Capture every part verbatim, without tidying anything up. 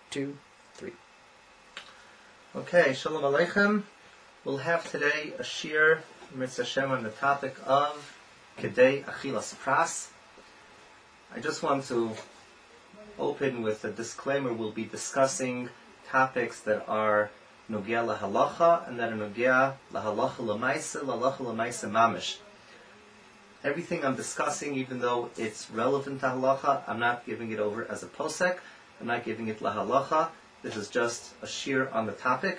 two, three. Okay, Shalom Aleichem. We'll have today a shir, Mitzvah Hashem, on the topic of Kedei Achilas Pras. I just want to open with a disclaimer. We'll be discussing topics that are Nogea LaHalacha and that are Nogea LaHalacha L'Maisa, LaHalacha L'Maisa Mamish. Everything I'm discussing, even though it's relevant to halacha, I'm not giving it over as a posek. I'm not giving it lahalacha. This is just a shir on the topic.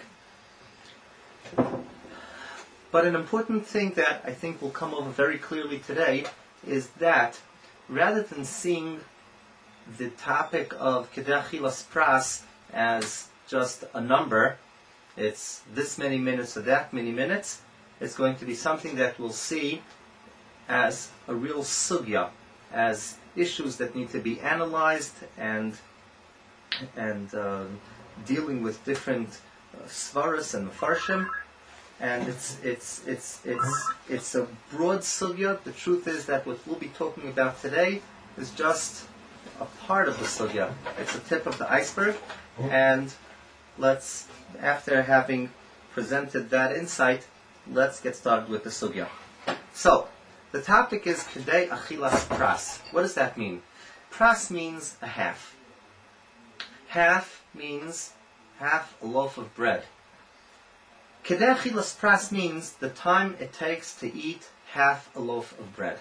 But an important thing that I think will come over very clearly today is that rather than seeing the topic of Kedei Achilas Pras as just a number, it's this many minutes or that many minutes, it's going to be something that we'll see as a real sugya, as issues that need to be analyzed and and uh, dealing with different uh, svaras and mafarshim, and it's it's it's it's it's a broad sugya. The truth is that what we'll be talking about today is just a part of the sugya. It's the tip of the iceberg, and let's, after having presented that insight, let's get started with the sugya. So, the topic is Kedei Achilas Pras. What does that mean? Pras means a half. Half means half a loaf of bread. Kedei Achilas Pras means the time it takes to eat half a loaf of bread.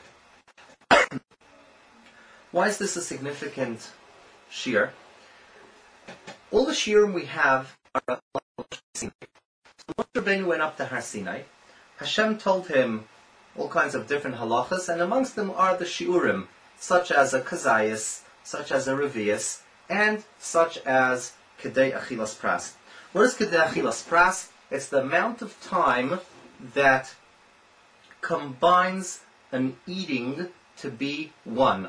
Why is this a significant shir? All the shirim we have are about Moshe Sinai. So Moshe Rabbeinu went up to Har Sinai. Hashem told him all kinds of different halachas, and amongst them are the shiurim, such as a kazayas, such as a revius, and such as Kedei Achilas Pras. What is Kedei Achilas Pras? It's the amount of time that combines an eating to be one.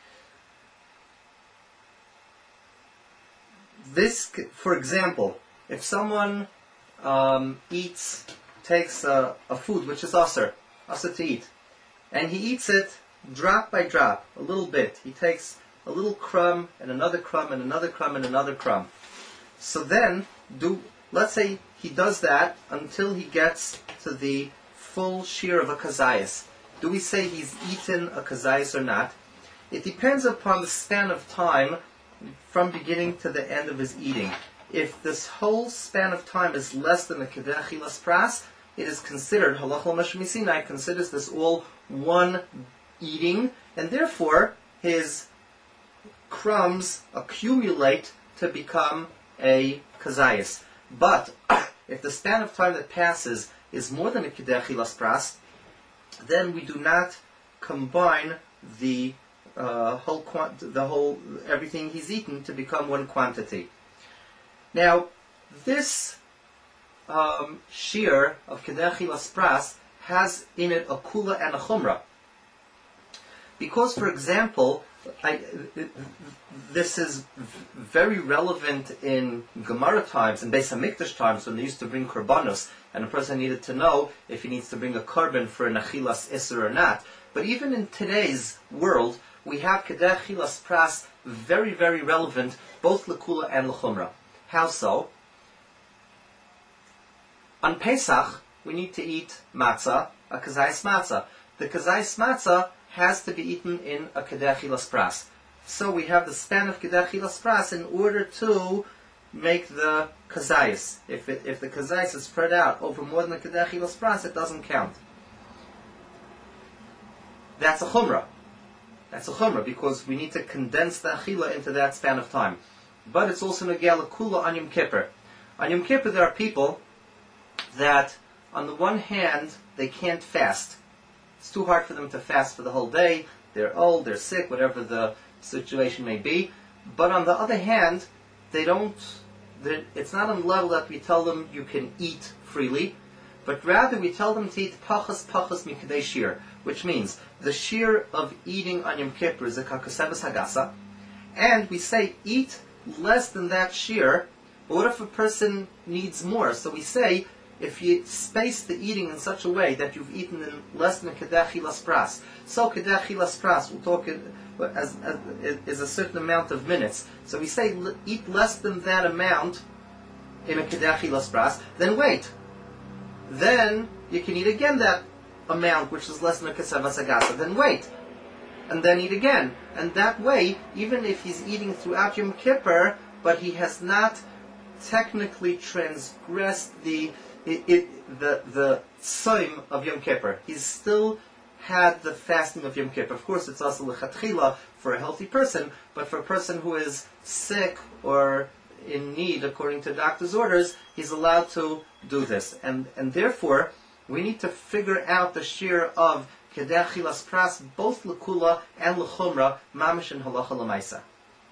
This, for example, if someone um, eats, takes a, a food which is asr, asr to eat, and he eats it drop by drop, a little bit. He takes a little crumb and another crumb and another crumb and another crumb. So then, do let's say he does that until he gets to the full shear of a kazayas. Do we say he's eaten a kazayas or not? It depends upon the span of time from beginning to the end of his eating. If this whole span of time is less than the Kedei Achilas Pras, it is considered, Halacha L'Moshe Sinai considers this all one eating, and therefore his crumbs accumulate to become a kazayas. But if the span of time that passes is more than a Kedei Achilas Pras, then we do not combine the uh, whole quant- the whole everything he's eaten to become one quantity. Now, this um, shear of Kedei Achilas Pras has in it a kula and a chumrah. Because, for example, I, this is very relevant in Gemara times, in Beis Hamikdash times, when they used to bring korbanos, and a person needed to know if he needs to bring a korban for an achilas isser or not. But even in today's world, we have Kedei Achilas Pras very, very relevant, both l'kula and l'chumrah. How so? On Pesach, we need to eat matzah, a kazayas matzah. The kazayas matzah has to be eaten in a Kedei Achilas Pras. So we have the span of Kedei Achilas Pras in order to make the kazayas. If it, if the kazayas is spread out over more than the Kedei Achilas Pras, it doesn't count. That's a chumrah. That's a chumrah because we need to condense the achila into that span of time. But it's also Nogea L'Kula on Yom Kippur. On Yom Kippur there are people that, on the one hand, they can't fast. It's too hard for them to fast for the whole day. They're old, they're sick, whatever the situation may be. But on the other hand, they don't. It's not on the level that we tell them you can eat freely, but rather we tell them to eat pachas pachas mikdei shir, which means the shir of eating on Yom Kippur is a kakosevas hagasa, and we say eat less than that shir. But what if a person needs more? So we say if you space the eating in such a way that you've eaten in less than kedach chilas pras. So kedach chilas pras, we'll talk it as, as is a certain amount of minutes. So we say eat less than that amount in a kedach chilas pras, then wait. Then you can eat again that amount which is less than a keseva sagasa. Then wait, and then eat again. And that way, even if he's eating throughout Yom Kippur, but he has not technically transgressed the it, it, the the soim of Yom Kippur, he's still had the fasting of Yom Kippur. Of course, it's also lechatchila for a healthy person, but for a person who is sick or in need, according to doctor's orders, he's allowed to do this. And and therefore, we need to figure out the shear of kedach chilas pras, both lekula and lechumra, mamish and halacha lemaisa.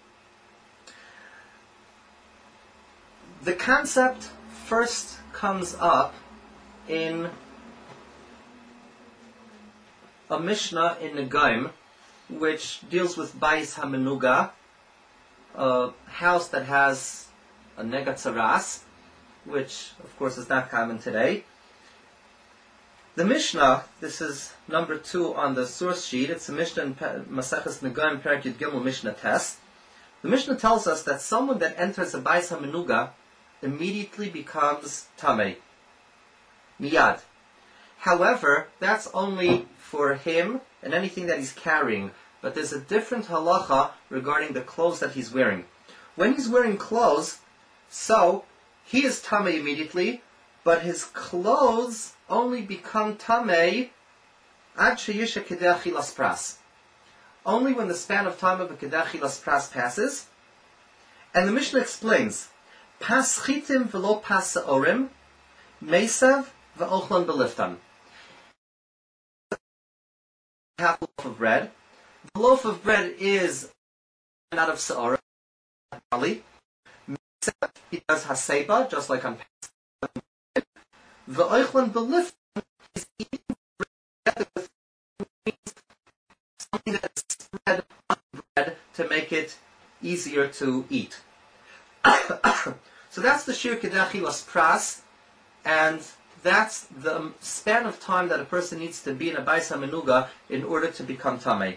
The concept first comes up in a Mishnah in Negaim, which deals with Bayis HaMenuga, a house that has a nega tzaras, which of course is not common today. The Mishnah, this is number two on the source sheet, it's a Mishnah in Maseches Negaim, Perek Yud Gimel, Mishnah Tes. The Mishnah tells us that someone that enters a Bayis HaMenuga immediately becomes Tamei. Miyad. However, that's only for him and anything that he's carrying. But there's a different halacha regarding the clothes that he's wearing. When he's wearing clothes, so he is Tamei immediately, but his clothes only become Tamei ad sheyisha kedach chilas pras. Only when the span of time of a kedach chilas pras passes. And the Mishnah explains, Pas chitim velo pas seorim, mesav ve'ochlan beliftan. Half loaf of bread. The loaf of bread is out of seorim, barley. Mesav, he does haseba, just like on Pesach. Ve'ochlan beliftan is eating bread with something that's spread on bread to make it easier to eat. So that's the shir kedach chilas pras, and that's the span of time that a person needs to be in a Bayis HaMenuga in order to become Tamei.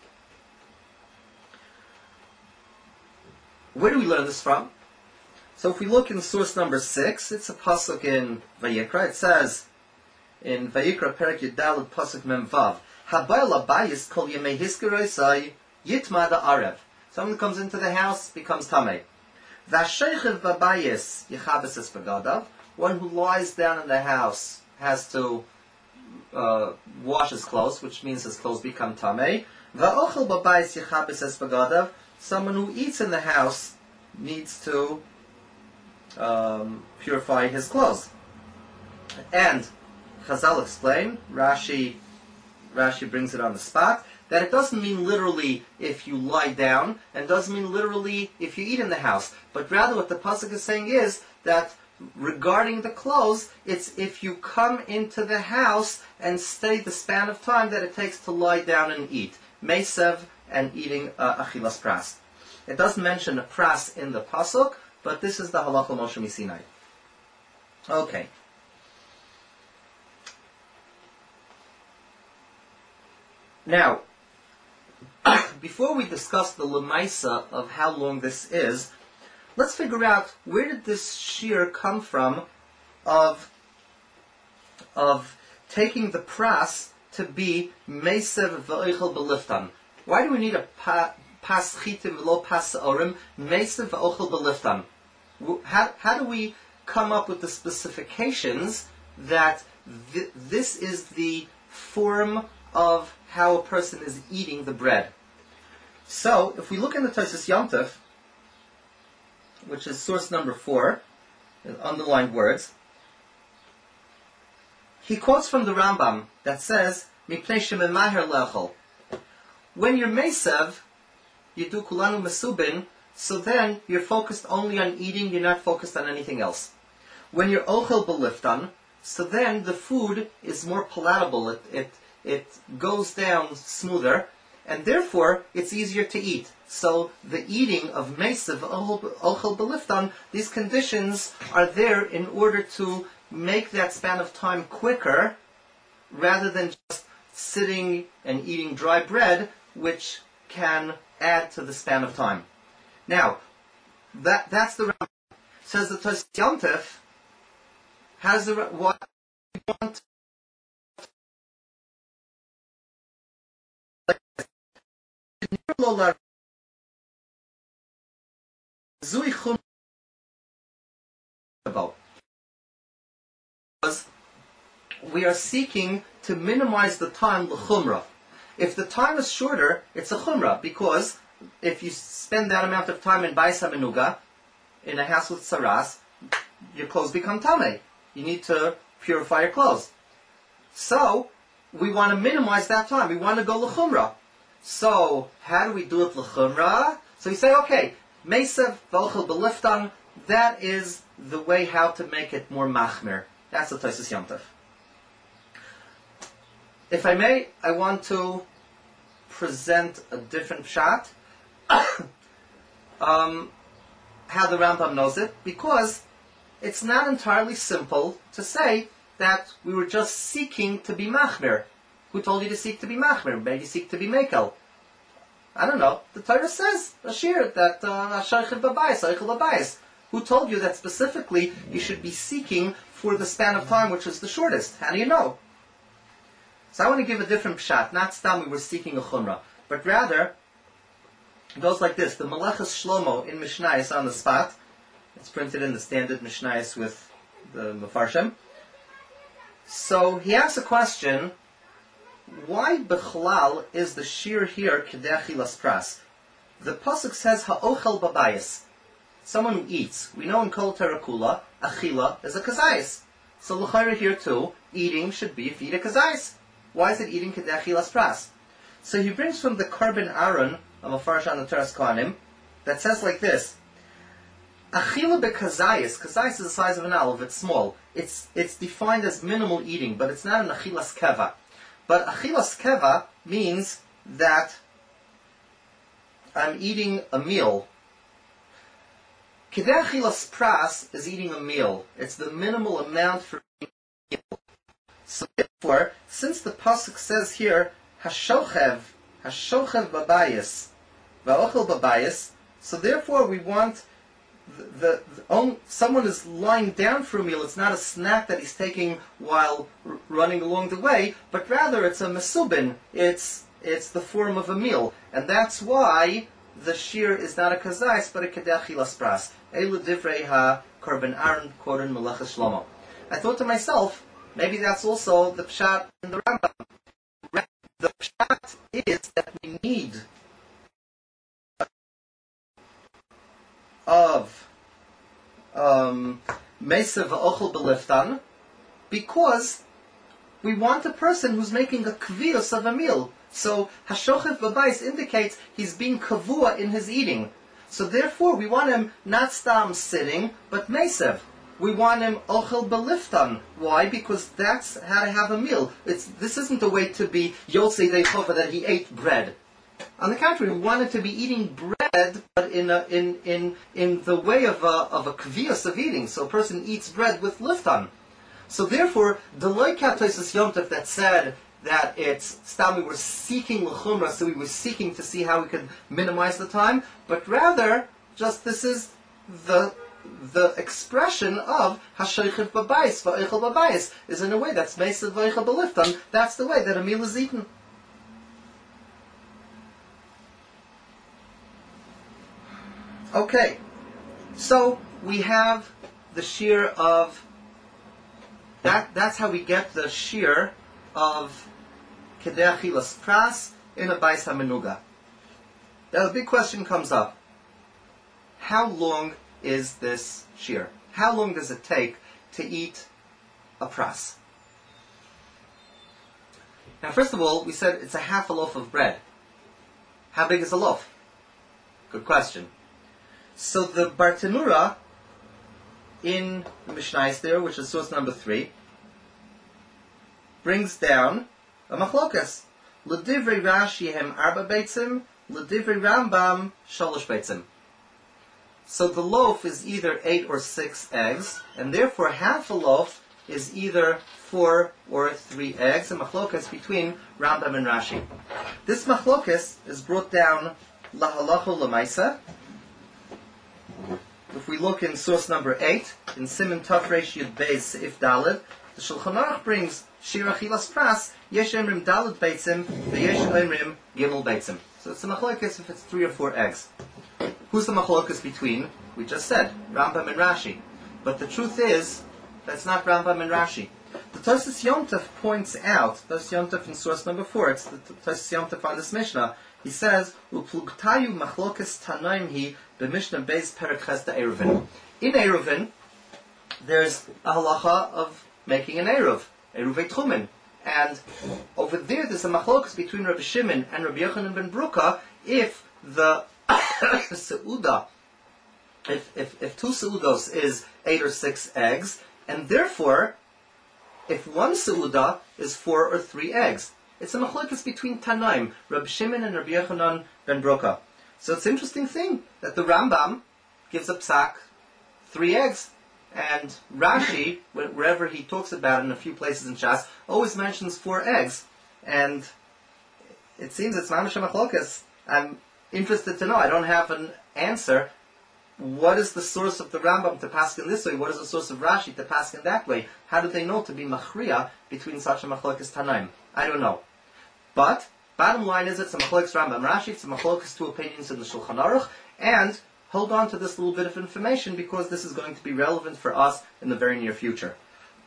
Where do we learn this from? So if we look in source number six, it's a pasuk in Vayikra. It says in Vayikra Perek Yud Daled pasuk Mem Vav, Habayil Abayis Kol Yemei Hiskiroisai Yitma Da Arev. Someone comes into the house, becomes Tamei. V'ashechiv babayis yichabes es begadav. One who lies down in the house has to uh, wash his clothes, which means his clothes become tamei. V'ochel babayis yichabes es begadav. Someone who eats in the house needs to um, purify his clothes. And Chazal explain, Rashi, Rashi brings it on the spot, that it doesn't mean literally if you lie down, and doesn't mean literally if you eat in the house, but rather what the pasuk is saying is that regarding the clothes, it's if you come into the house and stay the span of time that it takes to lie down and eat. Mesev and eating uh, achilas pras. It doesn't mention a pras in the pasuk, but this is the halacha Moshe Misinai. Okay. Now, before we discuss the lemaisa of how long this is, let's figure out where did this shear come from of, of taking the pras to be mesev v'oichel beliftan. Why do we need a pa, pas chitim v'lo pas orim, mesev v'oichel beliftan? How, how do we come up with the specifications that th- this is the form of how a person is eating the bread? So, if we look in the Tosfos Yom Tov, which is source number four, underlined words, he quotes from the Rambam that says, "Mipnei shememaher lechol." When you're mesev, you do kulanu mesubin, so then you're focused only on eating, you're not focused on anything else. When you're ochel beliftan, so then the food is more palatable, it, it, it goes down smoother, and therefore it's easier to eat. So the eating of mesev, ochel beliftan, these conditions are there in order to make that span of time quicker rather than just sitting and eating dry bread, which can add to the span of time. Now, that that's the Rambam. Says the Tosfos Yom Tov has the what we want. Because we are seeking to minimize the time l'chumrah. If the time is shorter, it's a chumrah, because if you spend that amount of time in Bais HaMenuga, in a house with saras, your clothes become tamei. You need to purify your clothes. So, we want to minimize that time. We want to go l'chumrah. So, how do we do it l'chumrah? So we say, okay, Mesev v'ochel b'liftan, that is the way how to make it more machmir. That's the Tosfos Yom Tov. If I may, I want to present a different shot. um, how the Rambam knows it, because it's not entirely simple to say that we were just seeking to be machmir. Who told you to seek to be machmir? Maybe seek to be mekel. I don't know. The Torah says, Ashir, that Ashaychel Babayis, Ashaychel Babayis. Who told you that specifically you should be seeking for the span of time which is the shortest? How do you know? So I want to give a different pshat. Not stam we were seeking a chumrah, but rather it goes like this. The Melechus Shlomo in Mishnayos on the spot. It's printed in the standard Mishnayos with the Mefarshim. So he asks a question: why bechlal is the shir here kedei achilas pras? The pasuk says ha'ochel babayis. Someone who eats. We know in Kol Torah Kula, achila is a kazayis. So l'chayra here too, eating should be if you eat a kazayis. Why is it eating kedei achilas pras? So he brings from the Korban Aaron of a Farsh on the Teras Kohanim that says like this: achila bekazayis. Kazayis is the size of an olive. It's small. It's it's defined as minimal eating, but it's not an achilas keva. But achilas keva means that I'm eating a meal. Kedei achilas pras is eating a meal. It's the minimal amount for eating a meal. So therefore, since the pasuk says here, Hashochev, Hashochev babayis, Va'ochel babayis, so therefore we want the, the, the on, someone is lying down for a meal. It's not a snack that he's taking while r- running along the way, but rather it's a mesubin. It's it's the form of a meal, and that's why the shir is not a kazais but a kedei achilas pras. Elu divrei ha Korban Aaron quoted Melechus Shlomo. I thought to myself, maybe that's also the pshat in the Rambam. The pshat is that we need of um, Mesev v'ochel b'liftan, because we want a person who's making a kviyos of a meal. So Hashochev babayis indicates he's being kavua in his eating. So therefore we want him not stam sitting, but Mesev. We want him ochel beliftan. Why? Because that's how to have a meal. It's this isn't a way to be yotzei dei that he ate bread. On the contrary, we want him to be eating bread, but in a, in in in the way of a of a kviyos of eating. So a person eats bread with liftan. So therefore, the loikat Tosfos Yom Tov that said that it's stam we were seeking l'chumra, so we were seeking to see how we could minimize the time, but rather just this is the the expression of Hashochev babayis, va'ochel babayis, is in a way that's Mesev v'ochel b'liftan. That's the way that a meal is eaten. Okay, so we have the shear of that. That's how we get the shear of kedei achilas pras in a Bais HaMenuga. Now the big question comes up: how long is this shear? How long does it take to eat a pras? Now, first of all, we said it's a half a loaf of bread. How big is a loaf? Good question. So the Bartenura in the Mishnayos there, which is source number three, brings down a machlokas. L'divrei Rashi hem arba beitzim, l'divrei Rambam shalosh beitzim. So the loaf is either eight or six eggs, and therefore half a loaf is either four or three eggs, a machlokas between Rambam and Rashi. This machlokas is brought down lahalacha lemaisa. If we look in source number eight, in Siman Tafresh Yud Beis Seif Daled, the Shulchan Aruch brings Shir Achilas Pras, Yesh Emrim Daled Beitzim, Yesh Emrim Gimel Beitzim. So it's a machlokas if it's three or four eggs. Who's the machlokas between? We just said, Rambam and Rashi. But the truth is, that's not Rambam and Rashi. The Tosfos Yom Tov points out, Tosfos Yom Tov in source number four, it's the Tosfos Yom Tov on this Mishnah, he says, Uplugtayu machlokas tanaim hi b'mishnah beis perek ches Eruvin. In Eruvin, there's a halacha of making an Eruv, Eruvei Tchumen. And over there, there's a machlokas between Rabbi Shimon and Rabbi Yochanan ben Bruka if the seuda, if, if, if two seudos is eight or six eggs, and therefore, if one seuda is four or three eggs. It's a machlokas between Tanaim, Rabbi Shimon and Rabbi Yochanan ben Broka. So it's an interesting thing that the Rambam gives a psak three eggs, and Rashi, wherever he talks about it in a few places in Shas, always mentions four eggs. And it seems it's mamash machlokas. I'm interested to know. I don't have an answer. What is the source of the Rambam to paskin this way? What is the source of Rashi to paskin that way? How do they know to be machriya between such a machlokas Tanaim? I don't know. But, bottom line is it's a machlokas Rambam Rashi, it's a machlokas two opinions in the Shulchan Aruch, and hold on to this little bit of information because this is going to be relevant for us in the very near future.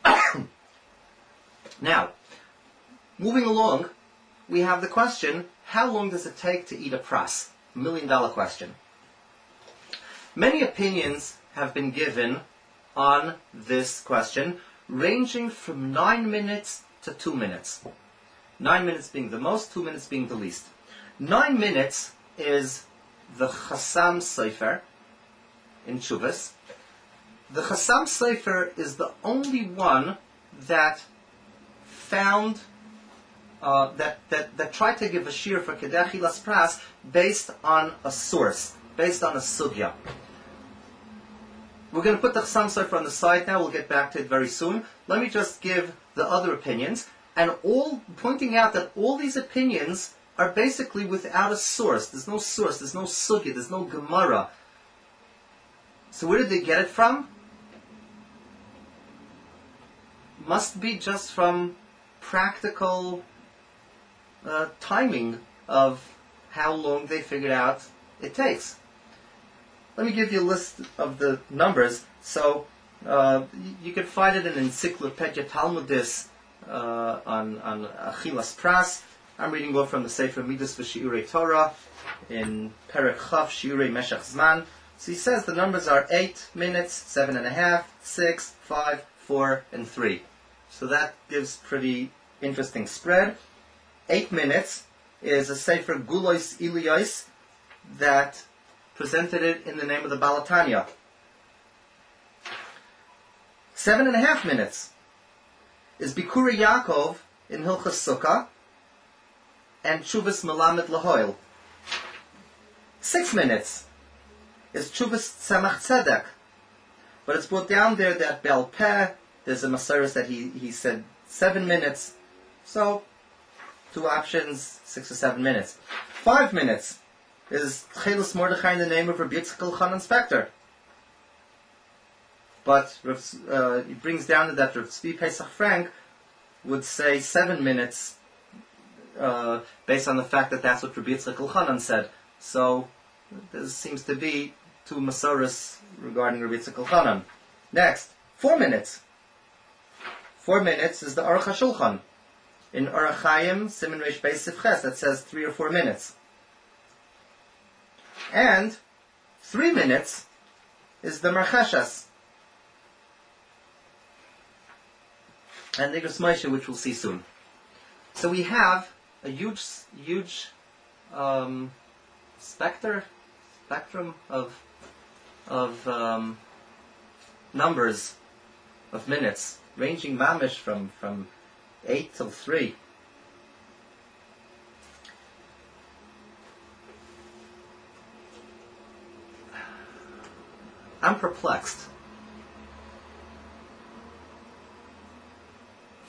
Now, moving along, we have the question, how long does it take to eat a pras? Million dollar question. Many opinions have been given on this question, ranging from nine minutes to two minutes. Nine minutes being the most, two minutes being the least. Nine minutes is the Chassam Sofer in Chuvas. The Chassam Sofer is the only one that found, uh, that, that, that tried to give a shir for Kedei Achilas Pras based on a source, based on a sugya. We're going to put the Chassam Sofer on the side now, we'll get back to it very soon. Let me just give the other opinions, and all pointing out that all these opinions are basically without a source. There's no source, there's no sugya, there's no Gemara. So where did they get it from? Must be just from practical uh, timing of how long they figured out it takes. Let me give you a list of the numbers. So uh, you can find it in Encyclopedia Talmudis uh, on, on Achilas Pras. I'm reading off from the Sefer Midas V'Shiurei Torah in Perek Chav Shiurei Meshach Zman. So he says the numbers are eight minutes, seven and a half, six, five, four, and three. So that gives pretty interesting spread. Eight minutes is a Sefer Gulois Iliyos that presented it in the name of the Balatanya. Seven and a half minutes is Bikura Yaakov in Hilchas Sukkah and Chuvas Melamed Lahoil. Six minutes is Chuvas Tzemach Tzedek, but it's brought down there that Bel Peh, there's a Masaris that he, he said seven minutes, so two options, six or seven minutes. Five minutes is Tchelis Mordechai in the name of Rabbi Yitzchak Elchanan Spector. But uh, it brings down that Rav Tzvi Pesach Frank would say seven minutes uh, based on the fact that that's what Rabbi Yitzchak Elchanan said. So there seems to be two Masoros regarding Rabbi Yitzchak Elchanan. Next, four minutes. Four minutes is the Aruch HaShulchan. In Orach Chaim, Siman Reish Beis Sif Ches, that says three or four minutes. And three minutes is the Merchashas and the Igros Moshe, which we'll see soon. So we have a huge, huge um, specter, spectrum of of um, numbers of minutes, ranging mamish from from eight till three. I'm perplexed.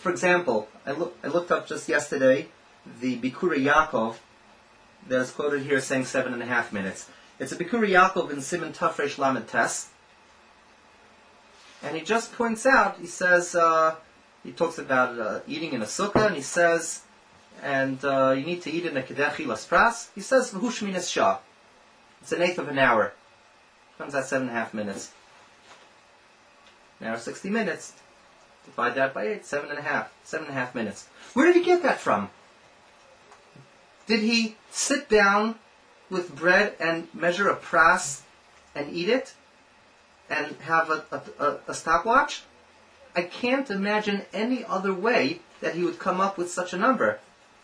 For example, I, look, I looked up just yesterday the Bikura Yaakov that is quoted here saying seven and a half minutes. It's a Bikura Yaakov in Siman Tafresh Lamed Tes. And he just points out, he says, uh, he talks about uh, eating in a sukkah, and he says, and uh, you need to eat in a Kedechi Laspras. He says, V'hush minas shah. It's an eighth of an hour. Comes out seven and a half minutes. An hour, sixty minutes. Divide that by eight, seven and a half. Seven and a half minutes. Where did he get that from? Did he sit down with bread and measure a pras and eat it? And have a, a, a, a stopwatch? I can't imagine any other way that he would come up with such a number.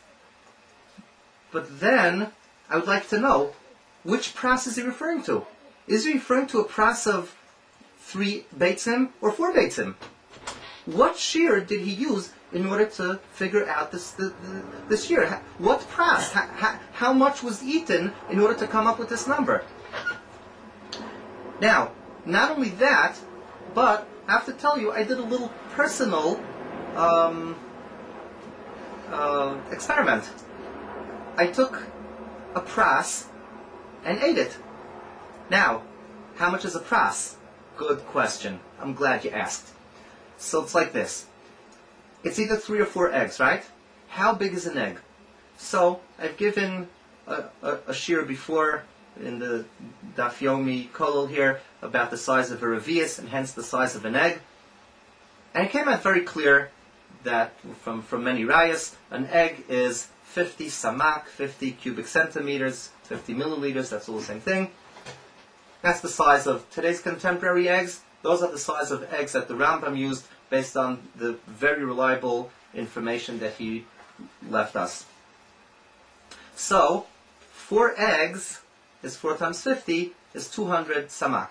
But then, I would like to know, which pras is he referring to? Is he referring to a pras of three beitzim or four beitzim? What shear did he use in order to figure out this the, the, this shear? What pras? How, how, how much was eaten in order to come up with this number? Now, not only that, but I have to tell you, I did a little personal um, uh, experiment. I took a pras and ate it. Now, how much is a pras? Good question. I'm glad you asked. So it's like this. It's either three or four eggs, right? How big is an egg? So I've given a, a, a shear before in the Daf Yomi Kolol here about the size of a revius and hence the size of an egg. And it came out very clear that from, from many rayas, an egg is fifty samak, fifty cubic centimeters, fifty milliliters, that's all the same thing. That's the size of today's contemporary eggs. Those are the size of eggs that the Rambam used based on the very reliable information that he left us. So, four eggs is four times fifty, is two hundred samak.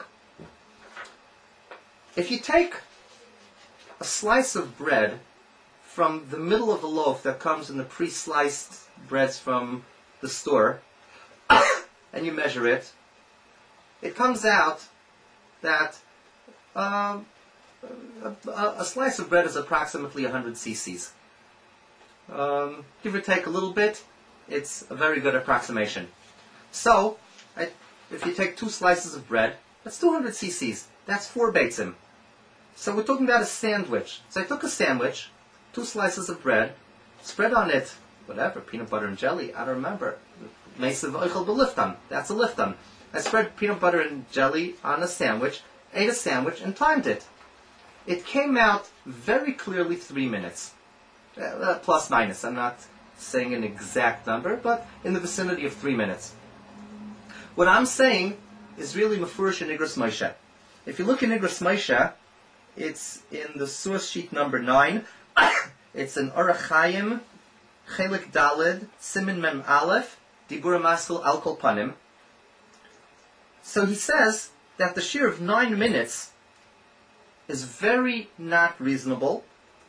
If you take a slice of bread from the middle of a loaf that comes in the pre-sliced breads from the store, and you measure it, it comes out that um, a, a, a slice of bread is approximately one hundred cc's. Um, give or take a little bit, it's a very good approximation. So, I, if you take two slices of bread, that's two hundred cc's. That's four beitzim. So we're talking about a sandwich. So I took a sandwich, two slices of bread, spread on it, whatever, peanut butter and jelly, I don't remember. Mesiv oichel b'liftan. That's a liftan. I spread peanut butter and jelly on a sandwich, ate a sandwich, and timed it. It came out very clearly three minutes. Uh, plus minus. I'm not saying an exact number, but in the vicinity of three minutes. What I'm saying is really mafurish in Igros Moshe. If you look in Igros Moshe, it's in the source sheet number nine. It's an Orach Chaim, Chelik Daled, Simin Mem Aleph, Dibur Maskil Al Kol Panim. So he says that the shear of nine minutes is very not reasonable.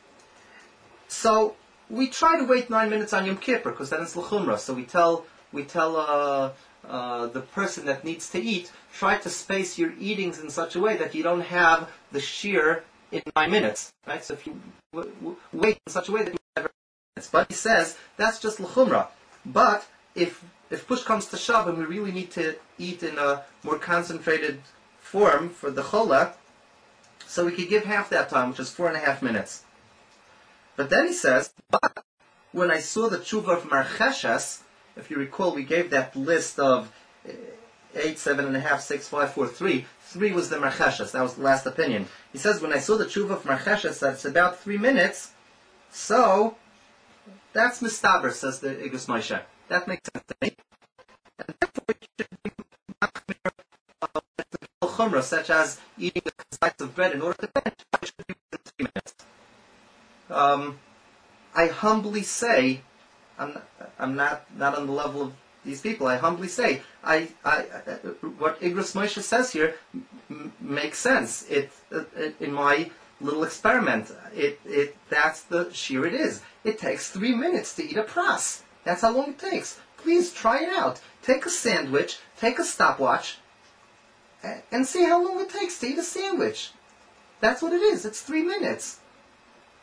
So we try to wait nine minutes on Yom Kippur because then it's l'chumra. So we tell we tell uh, uh, the person that needs to eat, try to space your eatings in such a way that you don't have the shear in nine minutes. Right? So if you w- w- wait in such a way that you have minutes. But he says that's just l'chumra. But if if push comes to shove and we really need to eat in a more concentrated form for the chola, so we could give half that time, which is four and a half minutes. But then he says, but when I saw the tshuva of Marcheshes, if you recall, we gave that list of eight, seven and a half, six, five, four, three. Three was the Marcheshes. That was the last opinion. He says, when I saw the tshuva of Marcheshes, that it's about three minutes, so that's mistaber, says the Igros Moshe. That makes sense to me. And therefore, you should be machmir of chumrah, such as eating a slice of bread in order to finish. It should be within three minutes. Um, I humbly say, I'm, I'm not, not on the level of these people, I humbly say, I, I, I what Igros Moshe says here m- makes sense. It, it, in my little experiment, it, it, that's the sheer it is. It takes three minutes to eat a pras. That's how long it takes. Please try it out. Take a sandwich, take a stopwatch, and, and see how long it takes to eat a sandwich. That's what it is. It's three minutes.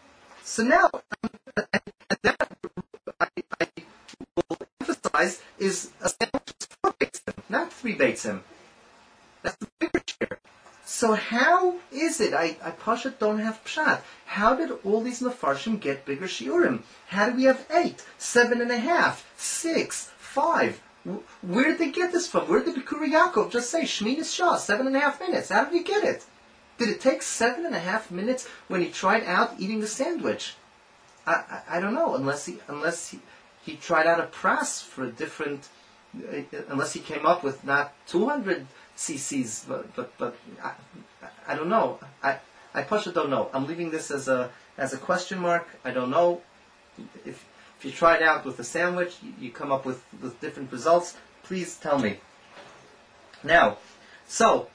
So now, and that I, I will emphasize is a sandwich is four beitzim, not three beitzim. That's the bigger share. So how is it? I, I Pashat don't have pshat. How did all these mefarshim get bigger shiurim? How do we have eight, seven and a half, six, five? Where did they get this from? Where did the Bikurim Yaakov just say Shminis Shah, seven and a half minutes? How did he get it? Did it take seven and a half minutes when he tried out eating the sandwich? I, I, I don't know, unless he unless he, he tried out a pras for a different, uh, unless he came up with not two hundred cc's, but but, but I, I don't know. I I Pasha don't know. I'm leaving this as a as a question mark. I don't know. If if you try it out with a sandwich, you, you come up with, with different results. Please tell me. Now, so.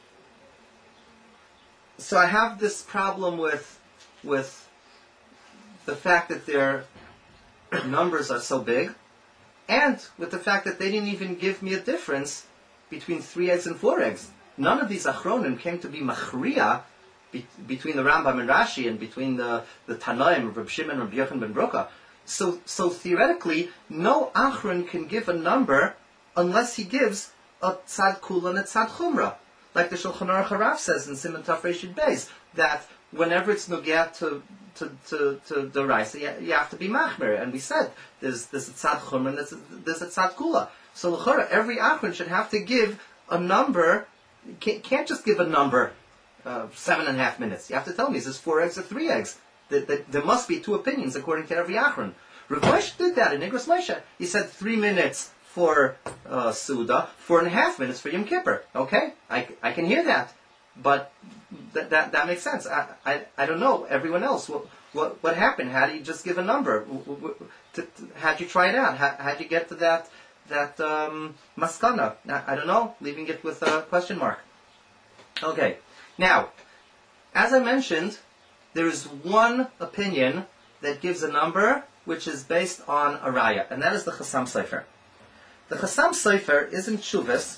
So I have this problem with with the fact that their numbers are so big, and with the fact that they didn't even give me a difference between three eggs and four eggs. None of these achronim came to be machriya be, between the Rambam and Rashi and between the the Tanaim, Reb Shimon, and Reb Yochanan ben Broka. So so theoretically, no achron can give a number unless he gives a tzad kula and a tzad chumrah. Like the Shulchan Aruch Harav says in Siman Taf Reshid Beis, that whenever it's nogea to to to to the rice, you, you have to be machmer. And we said there's there's a tzad chumrah and there's a, there's a tzad kula. So l'chora, every achron should have to give a number. Can't, can't just give a number uh, seven and a half minutes. You have to tell me, is this four eggs or three eggs? There, there, there must be two opinions according to every achron. Rav Moshe did that in Igros Moshe. He said three minutes for uh, Suda, four and a half minutes for Yom Kippur. Okay, I, I can hear that, but th- that that makes sense. I, I I don't know everyone else. What what what happened? How do you just give a number? To, to, how'd you try it out? How how'd you get to that that um, maskana? I, I don't know. Leaving it with a question mark. Okay, now as I mentioned, there is one opinion that gives a number which is based on a raya, and that is the Chassam Sofer. The Chassam Sofer is in Shuvas,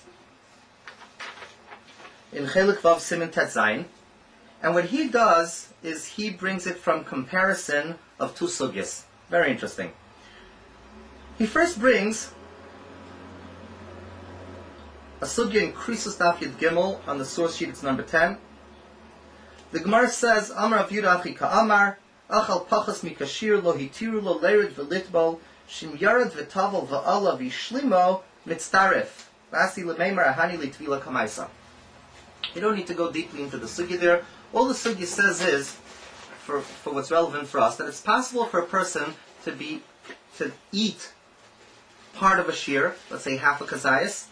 in Chelik Vav Siman Tet Zayin, and what he does is he brings it from comparison of two sugyas. Very interesting. He first brings a sugya in Krisus Daf Yud Gimel on the source sheet. It's number ten. The Gemara says, "Amar Rav Yudah Achi Ka'amar, Achal Pachas Mikashir Lo Hitiru Lo Leirid V'Litbol." Shim yarad v'tavel v'ala v'shlimo mitztaref. V'asi l'meimar ahani l'tvila kamaisa. You don't need to go deeply into the sugya there. All the sugya says is, for, for what's relevant for us, that it's possible for a person to be to eat part of a shear, let's say half a kazayas,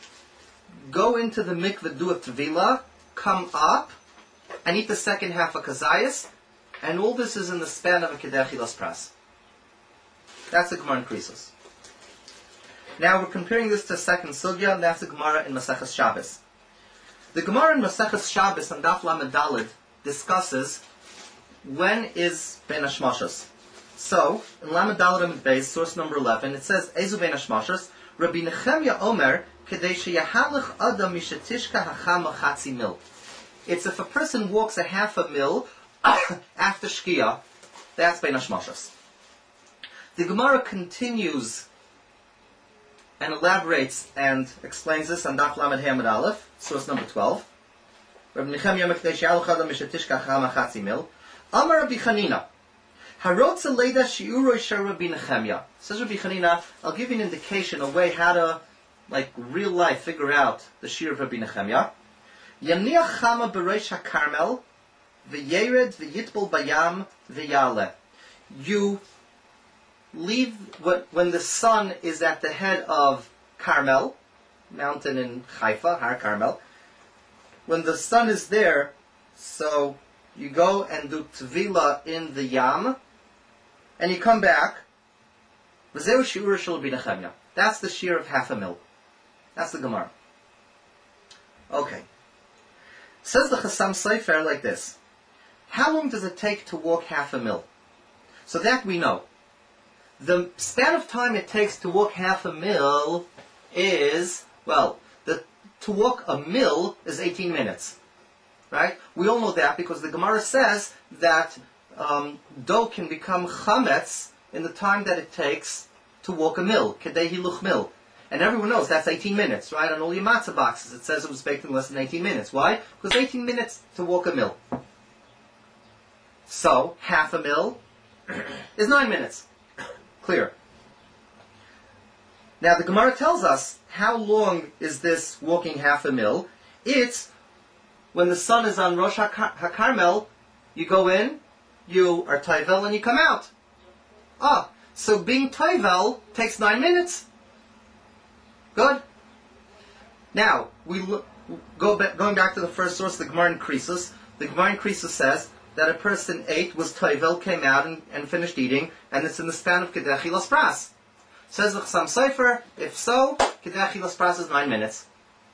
go into the mikveh, do a tvila, come up, and eat the second half a kazayas, and all this is in the span of a kedei chilas pras. That's the Gemara in Krisos. Now we're comparing this to a second sugya, and that's the Gemara in Maseches Shabbos. The Gemara in Maseches Shabbos on Daf Lamed Daled discusses when is Ben Hashmashos. So in Lamed Daled Amud Beis, source number eleven, it says Ezu Ben Hashmashos Rabbi Nechemya Omer Kedei sheyahalach Adam mishetishka hachama chatzi mil. It's if a person walks a half a mil after Shkia, that's Ben Hashmashos. The Gemara continues and elaborates and explains this on Daf Lamed Hey Amud Aleph, source number twelve. Rabbi Nechemya Mekdei she'alach adam mishetishka chama chatzi mil. Amar Rabbi Chanina, Harotza leida shiuroi shel Rabbi Nechemya. Says Rabbi Chanina, I'll give you an indication, a way how to, like real life, figure out the shir of Rabbi Nechemya. Yamniach chama b'reish hakarmel, v'yered v'yitbol bayam v'yale. You leave when the sun is at the head of Carmel, mountain in Haifa, Har Carmel. When the sun is there, so you go and do Tvila in the Yam, and you come back. That's the shear of half a mil. That's the Gemara. Okay. Says the Chassam Sofer like this. How long does it take to walk half a mil? So that we know. The span of time it takes to walk half a mil is, well, the, to walk a mil is eighteen minutes. Right? We all know that because the Gemara says that um, dough can become chametz in the time that it takes to walk a mill, kedei hiluch mill. And everyone knows that's eighteen minutes, right? On all your matzah boxes it says it was baked in less than eighteen minutes. Why? Because eighteen minutes to walk a mill. So, half a mill is nine minutes. Clear. Now the Gemara tells us how long is this walking half a mill. It's when the sun is on Rosh HaKarmel, you go in, you are Taivel, and you come out. Ah, so being Taivel takes nine minutes. Good. Now, we look, go back, going back to the first source, the Gemara in Krisus. The Gemara in Krisus says that a person ate, was Taivel, came out and, and finished eating, and it's in the span of Kedei Achilas Pras. Says the Chassam Sofer, if so, Kedei Achilas Pras is nine minutes.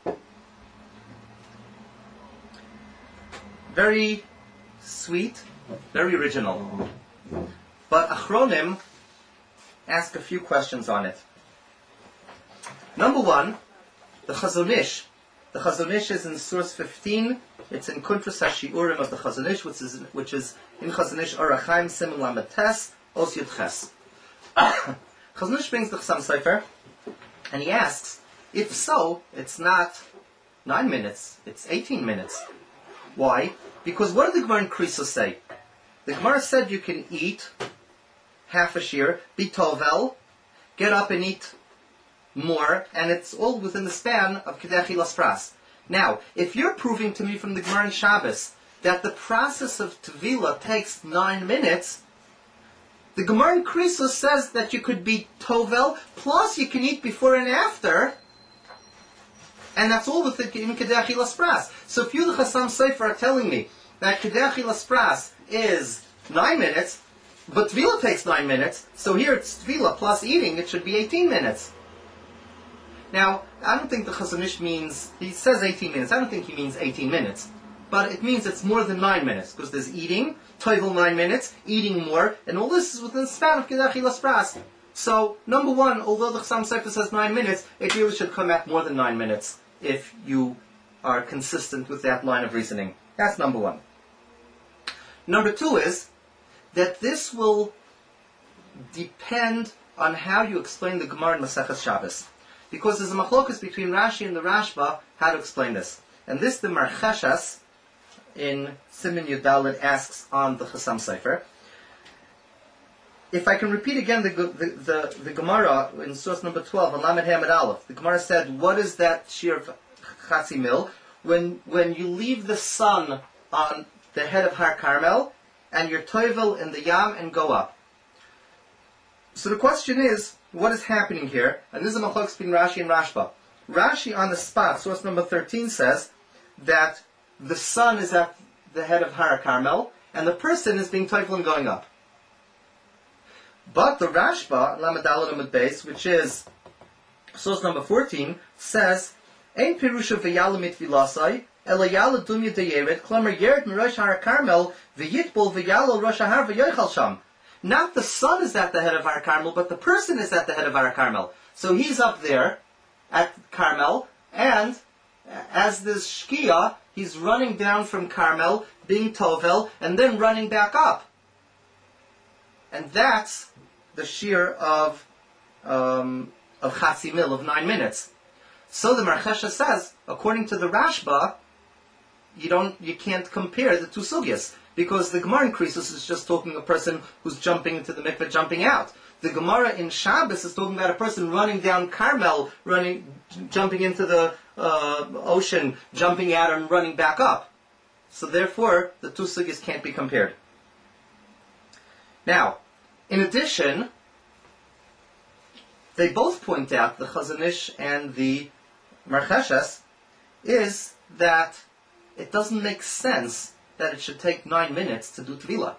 Very sweet, very original. But Achronim ask a few questions on it. Number one, the Chazon Ish. The Chazon Ish is in source fifteen. It's in Kuntras HaShiurim of the Chazon Ish, which is, which is in Chazon Ish Orach Chaim Siman Lamed Tes Os Yud Ches. Chazon Ish brings the Chassam Sofer, and he asks, if so, it's not nine minutes, it's eighteen minutes. Why? Because what did the Gemara in Krisos say? The Gemara said you can eat half a shear, be tovel, get up and eat more, and it's all within the span of Kedei Achilas Pras. Now, if you're proving to me from the Gemara in Shabbos that the process of Tevila takes nine minutes, the Gemara in Krisos says that you could be tovel, plus you can eat before and after, and that's all within Kedei Achilas Pras. So if you, the Chassam Sofer, are telling me that Kedei Achilas Pras is nine minutes, but Tvila takes nine minutes, so here it's Tvila plus eating, it should be eighteen minutes. Now, I don't think the Chazon Ish means, he says eighteen minutes, I don't think he means eighteen minutes. But it means it's more than nine minutes, because there's eating, Toivel nine minutes, eating more, and all this is within the span of Kedei Achilas Pras. So, number one, although the Chassam Sofer says nine minutes, it really should come at more than nine minutes, if you are consistent with that line of reasoning. That's number one. Number two is that this will depend on how you explain the Gemara in Maseches Shabbos. Because there's a machlokas between Rashi and the Rashba how to explain this. And this the Marcheshas in Siman Yud Daled asks on the Chassam Sofer. If I can repeat again the the, the, the Gemara in source number twelve on Lamed Hamid Aleph, the Gemara said, what is that shear of Chatzi Mil? When when you leave the sun on the head of Har Carmel, and you're toivel in the Yam and go up. So the question is, what is happening here? And this is a machlokes between Rashi and Rashba. Rashi on the spot, source number thirteen, says that the sun is at the head of Har Carmel, and the person is being toivel and going up. But the Rashba, Lamed Daled Amud Beis, which is source number fourteen, says, Ein pirusha v'yala mit vilasai, ela yala dumya deyered, klamer yered mirosh Har Carmel, v'yitbol v'yala rosh har v'yoichal sham. Not the sun is at the head of Har Carmel, but the person is at the head of Har Carmel. So he's up there at Carmel, and as this Shkia, he's running down from Carmel, being Tovel, and then running back up. And that's the shear of um, of Chatzi Mil, of nine minutes. So the Marchesha says, according to the Rashba, you don't, you can't compare the two sugyas, because the Gemara in Krisos is just talking a person who's jumping into the mikveh, jumping out. The Gemara in Shabbos is talking about a person running down Carmel, running, jumping into the uh, ocean, jumping out and running back up. So therefore, the two sugyas can't be compared. Now, in addition, they both point out, the Chazon Ish and the Marcheshas, is that it doesn't make sense that it should take nine minutes to do Tvila.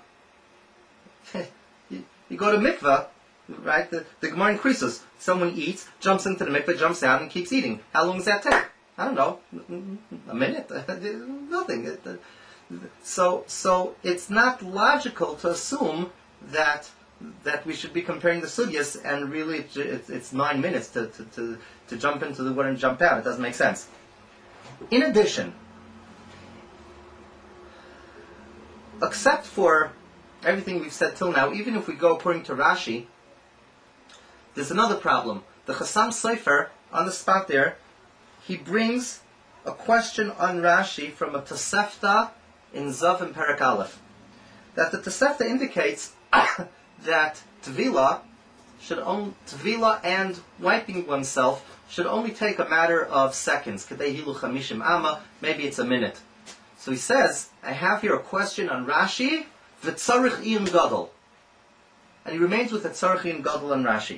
you, you go to mikveh, right? The, the Gemara in Krisos, someone eats, jumps into the mikveh, jumps out, and keeps eating. How long does that take? I don't know, a minute, nothing. So, so it's not logical to assume that that we should be comparing the sugyas, and really it, it, it's nine minutes to, to, to, to jump into the water and jump out. It doesn't make sense. In addition, except for everything we've said till now, even if we go according to Rashi, there's another problem. The Chassam Sofer, on the spot there, he brings a question on Rashi from a Tosefta in Zav and Perek Aleph. That the Tosefta indicates that Tvila should only, Tvila and wiping oneself should only take a matter of seconds. Kedei hilu chamishim amma, maybe it's a minute. So he says, I have here a question on Rashi, v'tzarich iyun gadol. And he remains with the tzarich iyun gadol on Rashi.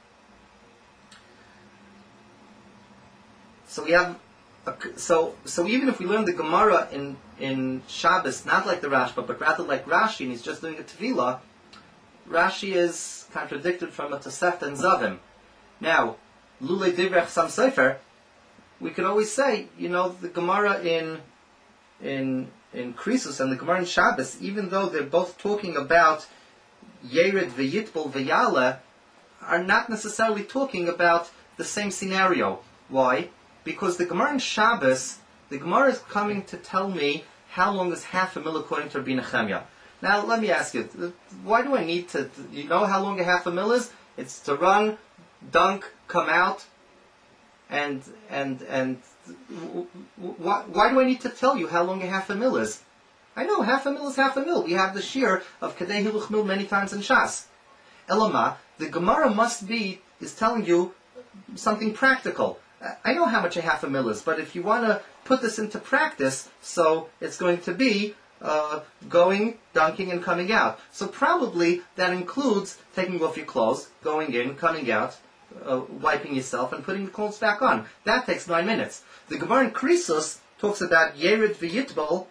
So we have, a, so so even if we learn the Gemara in in Shabbos, not like the Rashba, but rather like Rashi, and he's just doing a Tevila, Rashi is contradicted from a Tosefta and Zavim. Now, Lulei Divrei Chassam Sofer, we could always say, you know, the Gemara in in in Krisus and the Gemara in Shabbos, even though they're both talking about Yered v'Yitbol v'Yale, are not necessarily talking about the same scenario. Why? Because the Gemara in Shabbos, the Gemara is coming to tell me how long is half a mil according to Rabbi Nechemia. Now, let me ask you, why do I need to, you know how long a half a mil is? It's to run, dunk, come out, and, and, and, why, why do I need to tell you how long a half a mil is? I know, half a mil is half a mil. We have the shir of Kedei Hiluch Mil many times in Shas. Elama, the Gemara must be, is telling you something practical. I know how much a half a mil is, but if you want to put this into practice, so it's going to be uh, going, dunking, and coming out. So probably that includes taking off your clothes, going in, coming out, uh, wiping yourself, and putting the clothes back on. That takes nine minutes. The Gemara in Krisus talks about Yerid v'Yitbol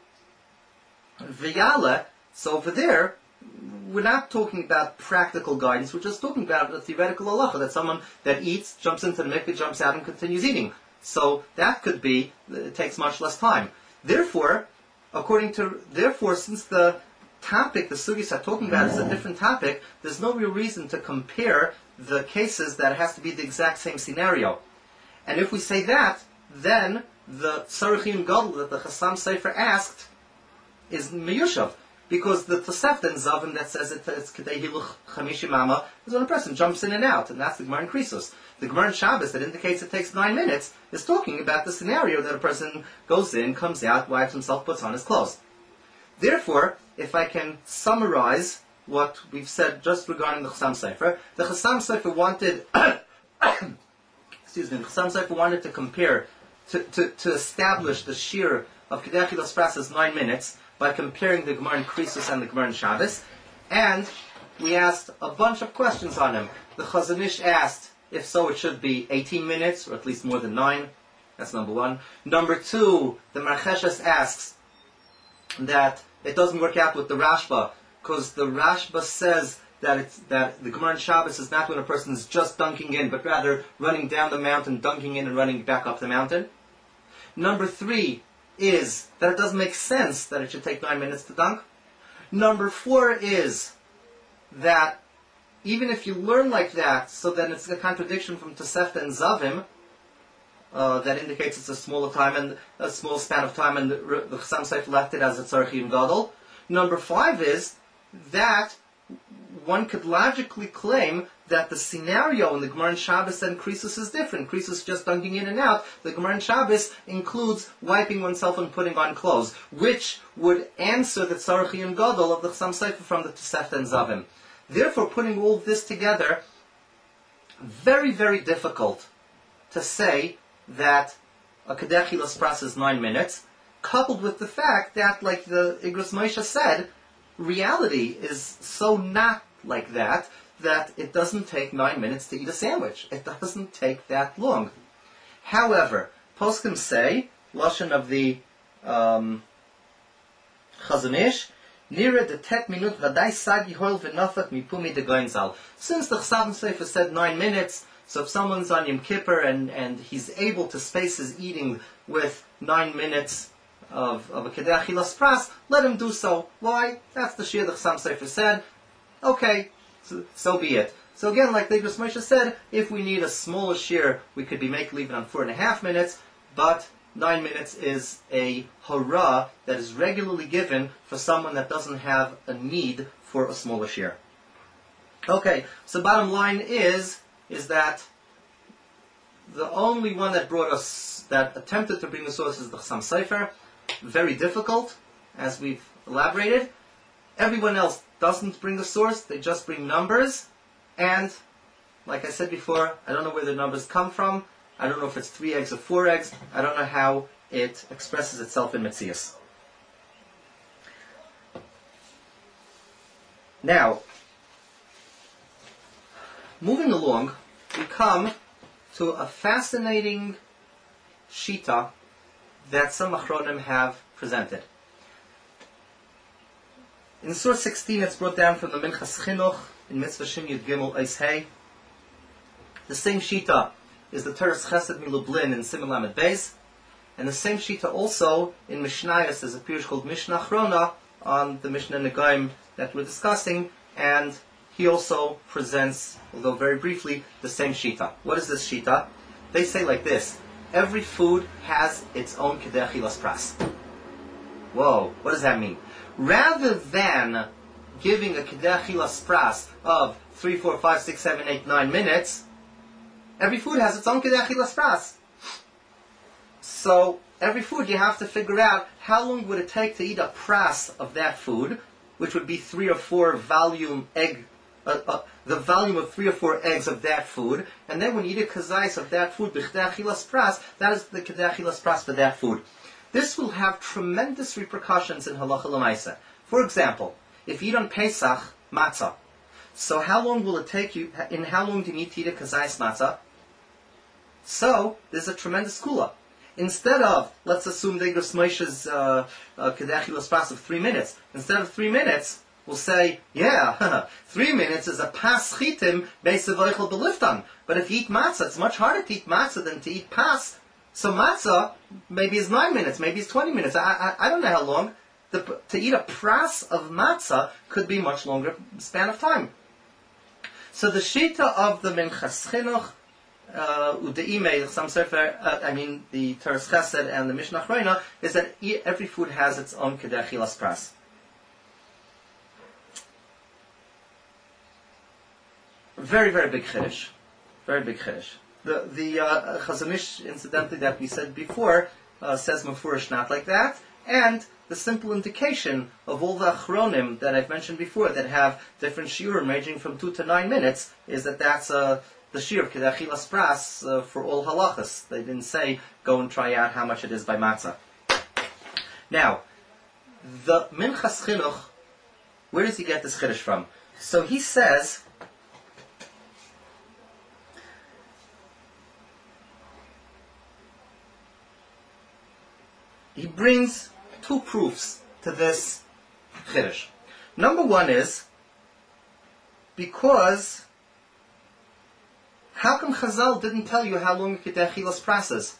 v'Yale. So over there, we're not talking about practical guidance, we're just talking about a theoretical halacha, that someone that eats, jumps into the mikveh, jumps out and continues eating. So that could be, it takes much less time. Therefore, according to, therefore, since the topic, the sugis are talking about is a different topic, there's no real reason to compare the cases that it has to be the exact same scenario. And if we say that, then the Tzarich Gadol that the Chassam Sofer asked is miyushav. Because the Tosefta in Zavim that says it, it's Kedei Hiluch Chamishim Amma is when a person jumps in and out, and that's the Gemara in Krisus. The Gemara in Shabbos that indicates it takes nine minutes is talking about the scenario that a person goes in, comes out, wipes himself, puts on his clothes. Therefore, if I can summarize what we've said just regarding the Chassam Sofer, the Chassam Sofer wanted, excuse me, the Chassam Sofer wanted to compare, to, to, to establish the shir of Kedei Achilas Pras as nine minutes, by comparing the Gemara in Krisus and the Gemara in Shabbos, and we asked a bunch of questions on him. The Chazon Ish asked, if so, it should be eighteen minutes, or at least more than nine. That's number one. Number two, the Marcheshes asks that it doesn't work out with the Rashba, because the Rashba says that it's, that the Gemara in Shabbos is not when a person is just dunking in, but rather running down the mountain, dunking in, and running back up the mountain. Number three is that it doesn't make sense that it should take nine minutes to dunk. Number four is that even if you learn like that, so then it's a contradiction from Tosefta and Zavim, uh, that indicates it's a smaller time and a small span of time, and the, the Chassam Sofer left it as a Tzarich Iyun Gadol. Number five is that one could logically claim that the scenario in the Gemara in Shabbos and Krisus is different. Krisus is just dunking in and out. The Gemara in Shabbos includes wiping oneself and putting on clothes, which would answer the Tzarich Iyun Gadol of the Chassam Sofer from the Tosefta and Zavim. Therefore, putting all this together, very, very difficult to say that a Kedei Achilas Pras is nine minutes, coupled with the fact that, like the Igros Moshe said, reality is so not like that, that it doesn't take nine minutes to eat a sandwich. It doesn't take that long. However, poskim say, lashon of the um, Chazon Ish, nira de tet minut vadai sagi hoil v'nafak mipumi de goinzal. Since the Chassam Sofer said nine minutes, so if someone's on Yom Kippur and, and he's able to space his eating with nine minutes of, of a Kedei Achilas Pras, let him do so. Why? That's the shir the Chassam Sofer said. Okay, so, so be it. So again, like the Igros Moshe said, if we need a smaller shir, we could be making leave it on four and a half minutes, but nine minutes is a hurrah that is regularly given for someone that doesn't have a need for for a smaller shear. Okay, so bottom line is, is that the only one that brought us, that attempted to bring the source is the Chassam Sofer. Very difficult, as we've elaborated. Everyone else doesn't bring the source, they just bring numbers. And, like I said before, I don't know where the numbers come from. I don't know if it's three eggs or four eggs. I don't know how it expresses itself in Metzius. Now, moving along, we come to a fascinating shita that some achronim have presented. In Surah sixteen, it's brought down from the Minchas Chinuch in Mitzvah Shin Yud Gimel Eis Hey. The same shita is the Teres Chesed Milublin in Siman Lamed Beis, and the same shita also in Mishnayos. There's a pirush called Mishnah Achrona on the Mishnah Negaim that we're discussing, and he also presents, although very briefly, the same shita. What is this shita? They say like this: every food has its own kedei achilas pras. Whoa, what does that mean? Rather than giving a kedei achilas pras of three, four, five, six, seven, eight, nine minutes, every food has its own kedei achilas pras. So every food you have to figure out how long would it take to eat a pras of that food, which would be three or four volume egg. Uh, uh, the volume of three or four eggs of that food, and then when you eat a kazais of that food, b'chdei achilas pras, that is the kedei achilas pras for that food. This will have tremendous repercussions in halacha l'maisa. For example, if you eat on Pesach matzah, so how long will it take you? In how long do you need to eat a kazais matzah? So there's a tremendous kula. Instead of, let's assume they give Moshe's uh, uh, kedei achilas pras of three minutes. Instead of three minutes, we'll say, yeah, three minutes is a pas chitim beisavoichel beliftan. But if you eat matzah, it's much harder to eat matzah than to eat pas. So matzah maybe is nine minutes, maybe it's twenty minutes. I, I, I don't know how long. The, to eat a pras of matzah could be much longer span of time. So the shita of the Minchas Chinuch, Udeime, some sefer, uh, I mean the Teres Chesed and the Mishnah Achrona, is that every food has its own kedei achilas pras. Very, very big chiddush. Very big chiddush. The the uh, Chazon Ish, incidentally, that we said before, uh, says mefurish not like that, and the simple indication of all the achronim that I've mentioned before that have different shiurim ranging from two to nine minutes is that that's uh, the shiur of kedei achilas pras uh, for all halachas. They didn't say go and try out how much it is by matzah. Now, the Minchas Chinuch, where does he get this chiddush from? So he says, he brings two proofs to this chiddush. Number one is, because how come Chazal didn't tell you how long kedei achilas pras is?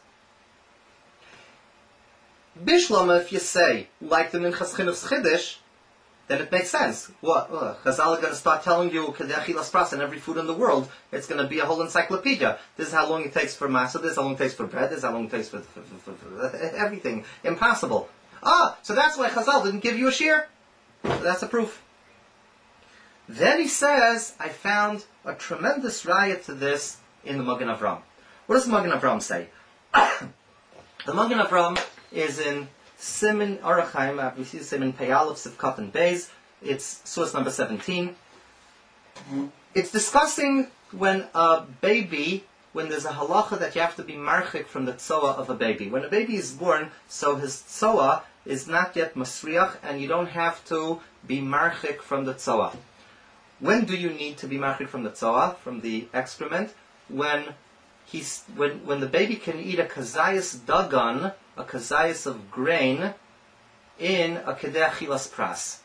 Bishlama, if you say, like the Minchas Chinuch's chiddush, then it makes sense. What? Uh, Chazal are going to start telling you kedei achilas pras in every food in the world. It's going to be a whole encyclopedia. This is how long it takes for matzah. This is how long it takes for bread. This is how long it takes for, for, for, for, for everything. Impossible. Ah, so that's why Chazal didn't give you a shear. So that's a proof. Then he says, I found a tremendous raya to this in the Magen Avram. What does the Magen Avram say? The Magen Avram is in Siman Orach Chaim, we see Siman Peyal of Sivkot and Beis. It's source number seventeen. Mm-hmm. It's discussing when a baby, when there's a halacha that you have to be marchik from the tzoa of a baby. When a baby is born, so his tzoa is not yet masriach, and you don't have to be marchik from the tzoa. When do you need to be marchik from the tzoa, from the excrement? When he's when when the baby can eat a kazayas dagan, a kazayas of grain, in a kedei achilas pras.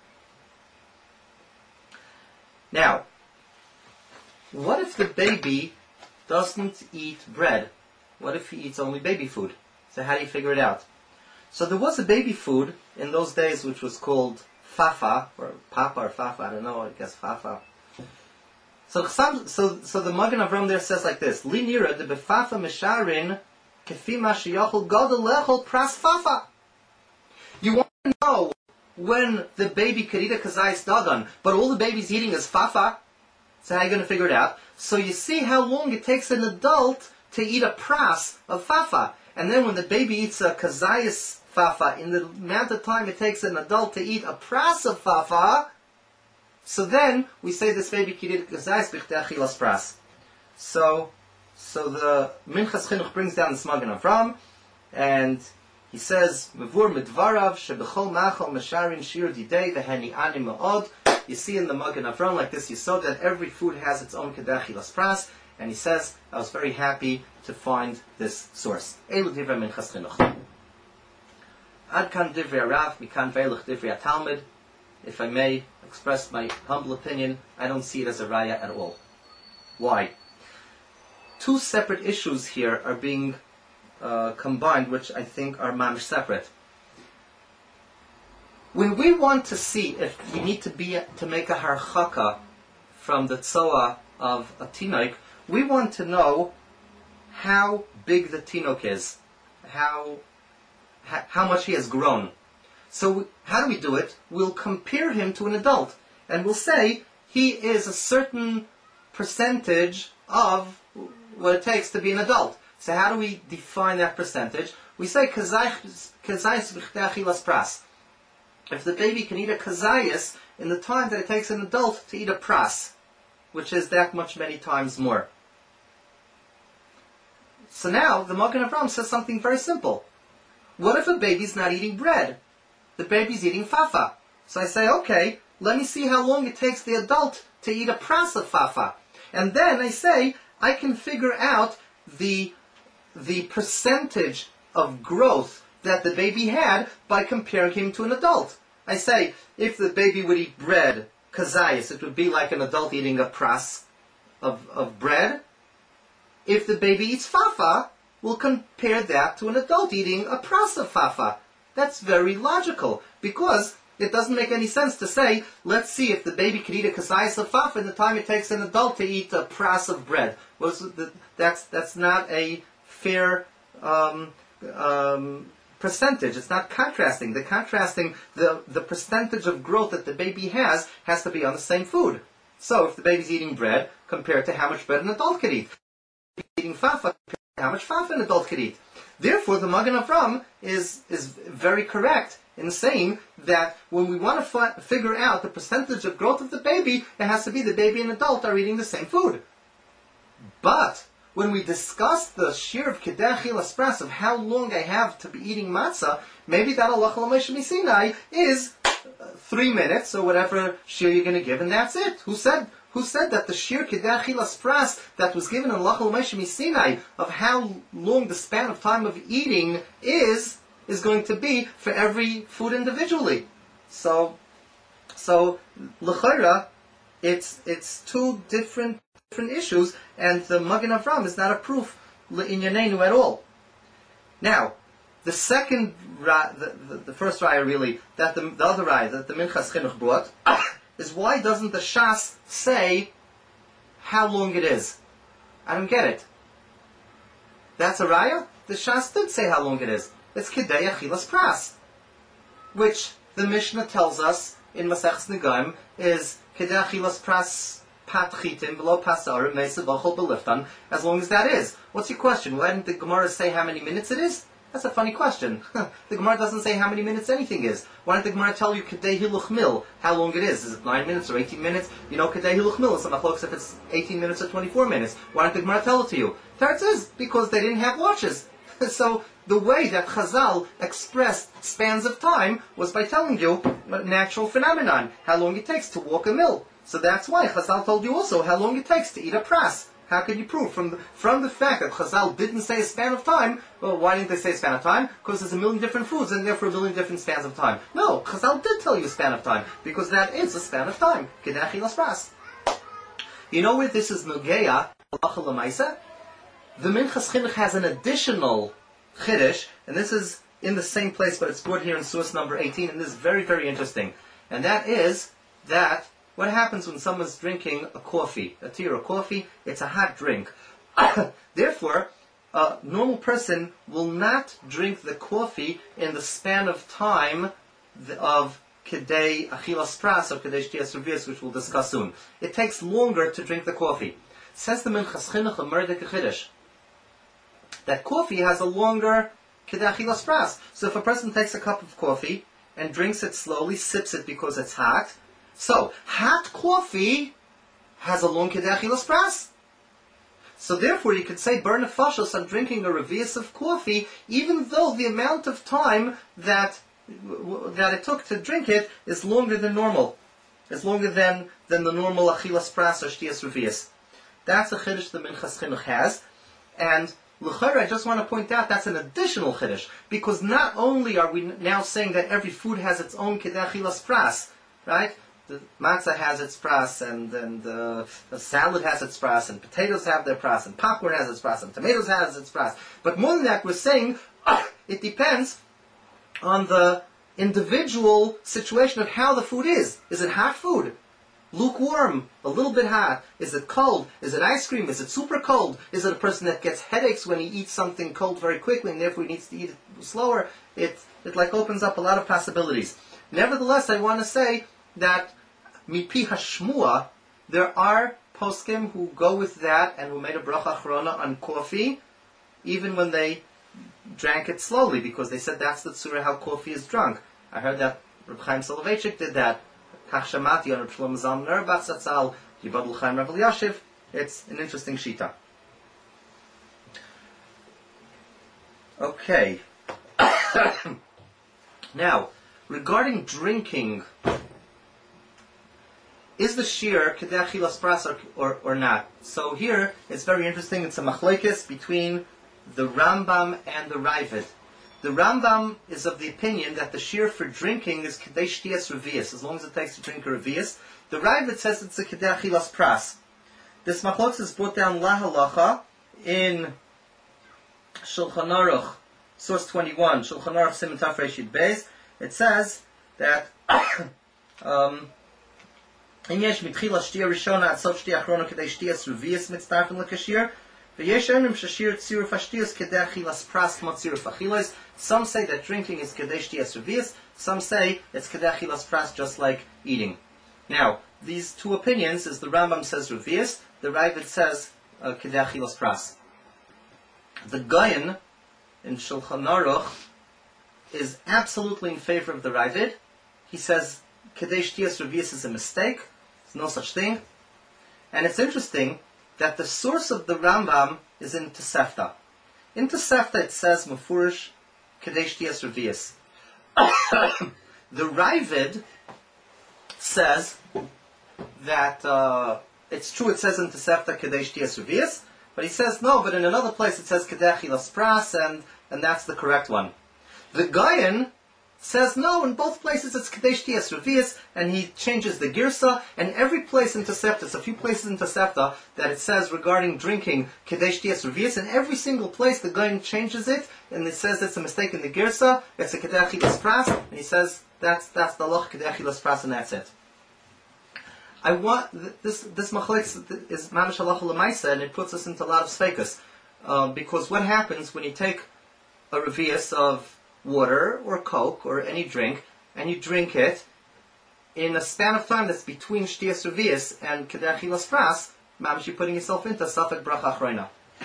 Now, what if the baby doesn't eat bread? What if he eats only baby food? So how do you figure it out? So there was a baby food in those days which was called fafa, or papa or fafa, I don't know, I guess fafa. So so so the Magen Avram there says like this: Li nira de befafa misharin kefi ma sheyachol gadol lechol pras fafa. You want to know when the baby could eat a kazayis dagan, but all the baby's eating is fafa? So how are you going to figure it out? So you see how long it takes an adult to eat a pras of fafa. And then when the baby eats a kazayis fafa, in the amount of time it takes an adult to eat a pras of fafa, so then we say this baby could eat a kazayis b'chtei achilas pras. So, so the Minchas Chinuch brings down the Magen Avram, and he says, Mevur midvarav shebechol machal mesharin shir didei v'heni ani ma'od. You see in the Magen Avram like this, you saw that every food has its own kedei achilas pras, and he says, I was very happy to find this source. Elu divrei Minchas Chinuch. Ad kan divrei Rav, mikan veilach divrei Talmud. If I may express my humble opinion, I don't see it as a raya at all. Why? Two separate issues here are being uh, combined, which I think are mamish separate. When we want to see if we need to be to make a harchaka from the tzoa of a tinok, we want to know how big the tinok is, how ha, how much he has grown. So how do we do it? We'll compare him to an adult, and we'll say he is a certain percentage of what it takes to be an adult. So how do we define that percentage? We say kazayis b'chtei achilas pras. If the baby can eat a kazayis in the time that it takes an adult to eat a pras, which is that much many times more. So now the Magen Avram says something very simple. What if a baby's not eating bread? The baby's eating fafa. So I say, okay, let me see how long it takes the adult to eat a pras of fafa. And then I say, I can figure out the, the percentage of growth that the baby had by comparing him to an adult. I say, if the baby would eat bread, kazayis, it would be like an adult eating a pras of, of bread. If the baby eats fafa, we'll compare that to an adult eating a pras of fafa. That's very logical, because it doesn't make any sense to say, let's see if the baby can eat a kazayis of fafa in the time it takes an adult to eat a pras of bread. That's, that's not a fair um, um, percentage. It's not contrasting. The contrasting, the, the percentage of growth that the baby has, has to be on the same food. So if the baby's eating bread, compared to how much bread an adult could eat. Eating fafa, compared to how much fafa an adult could eat. Therefore, the Magen Avram is, is very correct in saying that when we want to fi- figure out the percentage of growth of the baby, it has to be the baby and adult are eating the same food. But when we discuss the shir of kedei achilas pras of how long I have to be eating matzah, maybe that halacha l'Moshe Sinai is uh, three minutes or whatever shir you're going to give, and that's it. Who said? Who said that the shir kedei achilas pras that was given in halacha l'Moshe Sinai of how long the span of time of eating is is going to be for every food individually? So, so l'chayra, it's it's two different. different issues, and the Magen Avram is not a proof l'inyanenu at all. Now, the second, ra- the, the, the first raya really, that the, the other raya that the Minchas Chinuch brought, is why doesn't the Shas say how long it is? I don't get it. That's a raya? The Shas did say how long it is. It's Kedei Achilas Pras, which the Mishnah tells us in Maseches Negoim is Kedei Achilas Pras pat chitim below pasar mesa b'chol beliftan, as long as that is. What's your question? Why didn't the Gemara say how many minutes it is? That's a funny question. The Gemara doesn't say how many minutes anything is. Why didn't the Gemara tell you kedei hiluch mil how long it is? Is it nine minutes or eighteen minutes? You know kedei hiluch mil is a machlokes if it's eighteen minutes or twenty-four minutes. Why didn't the Gemara tell it to you? Teretz is because they didn't have watches. So the way that Chazal expressed spans of time was by telling you a natural phenomenon, how long it takes to walk a mil. So that's why Chazal told you also how long it takes to eat a pras. How can you prove from the, from the fact that Chazal didn't say a span of time? Well, why didn't they say a span of time? Because there's a million different foods and therefore a million different spans of time. No, Chazal did tell you a span of time because that is a span of time. Kedei achilas pras. You know where this is Nugeya, halacha l'maisa? The Minchas Chinuch has an additional chiddush, and this is in the same place, but it's brought here in source number eighteen, and this is very, very interesting. And that is that what happens when someone's drinking a coffee, a tea or a coffee? It's a hot drink. Therefore, a normal person will not drink the coffee in the span of time of kedei achilas pras or kedei shtias revius, which we'll discuss soon. It takes longer to drink the coffee. Says the Minchas Chinuch a Merdek Chiddush that coffee has a longer kedei achilas pras. So if a person takes a cup of coffee and drinks it slowly, sips it because it's hot, so hot coffee has a long kedei achilas pras. So therefore you could say burn nefashos on drinking a revius of coffee, even though the amount of time that that it took to drink it is longer than normal. It's longer than, than the normal achilas pras or shtias revius. That's a chiddush the Minchas Chinuch has. And l'chayra, I just want to point out that's an additional chiddush, because not only are we now saying that every food has its own kedei achilas pras, right? The matzah has its pras, and, and uh, the salad has its pras, and potatoes have their pras, and popcorn has its pras, and tomatoes has its pras. But more than that, we're saying oh, it depends on the individual situation of how the food is. Is it hot food? Lukewarm? A little bit hot? Is it cold? Is it ice cream? Is it super cold? Is it a person that gets headaches when he eats something cold very quickly and therefore he needs to eat it slower? It, it like opens up a lot of possibilities. Nevertheless, I want to say that mipi hashmua, there are poskim who go with that and who made a bracha achrona on coffee, even when they drank it slowly, because they said that's the tzura how coffee is drunk. I heard that Reb Chaim Soloveitchik did that. Kach shamati on Reb Shlomo Zalman Auerbach Zatzal, Yibadul Chaim Rav Elyashiv. It's an interesting shita. Okay. Now, regarding drinking, is the shear kedei achilas pras or, or, or not? So here, it's very interesting. It's a machlokes between the Rambam and the Ravid. The Rambam is of the opinion that the shear for drinking is kedei shtias revius, as long as it takes to drink a revius. The Ravid says it's a kedei achilas pras. This machlokes is brought down la halacha in Shulchan Aruch, source twenty-one, Shulchan Aruch Siman Taf Reishid Beis. It says that um, אם יש מתחילה שתייה ראשונה עד סוף שתייה אחרונה כדי שתיאס רביעס מצטרפים לקשיר, ויש אומרים ששיר צירוף השתיאס כדי אכילס פרס כמו צירוף אכילס. Some say that drinking is כדי שתיאס רביעס, some say it's כדי אכילס פרס, just like eating. Now, these two opinions is the Rambam says revius, the Ravid says uh, kedei achilas pras. The Gaon in Shulchan Aruch is absolutely in favor of the Ravid. He says kedei shtias revius is a mistake. There's no such thing. And it's interesting that the source of the Rambam is in Tosefta. In Tosefta it says mefurish kedei shtias revius. The Ravid says that uh, it's true, it says in Tosefta kedei shtias revius, but he says no, but in another place it says kedei achilas pras, and, and that's the correct one. The Gaon says no, in both places it's kedei shtias revius, and he changes the girsa, and every place in Tosefta, it's a few places in Tosefta that it says regarding drinking kedei shtias revius, and every single place the Gaon changes it, and it says it's a mistake in the girsa, it's a kedei achilas pras, and he says that's that's the loch kedei achilas pras, and that's it. I want this this machlokes is mamish halacha l'maisa, and it puts us into a lot of sveikus, uh, because what happens when you take a revius of water or Coke or any drink and you drink it in a span of time that's between shtias revius and kedei achilas pras, mamish you're putting yourself into safek bracha achrona.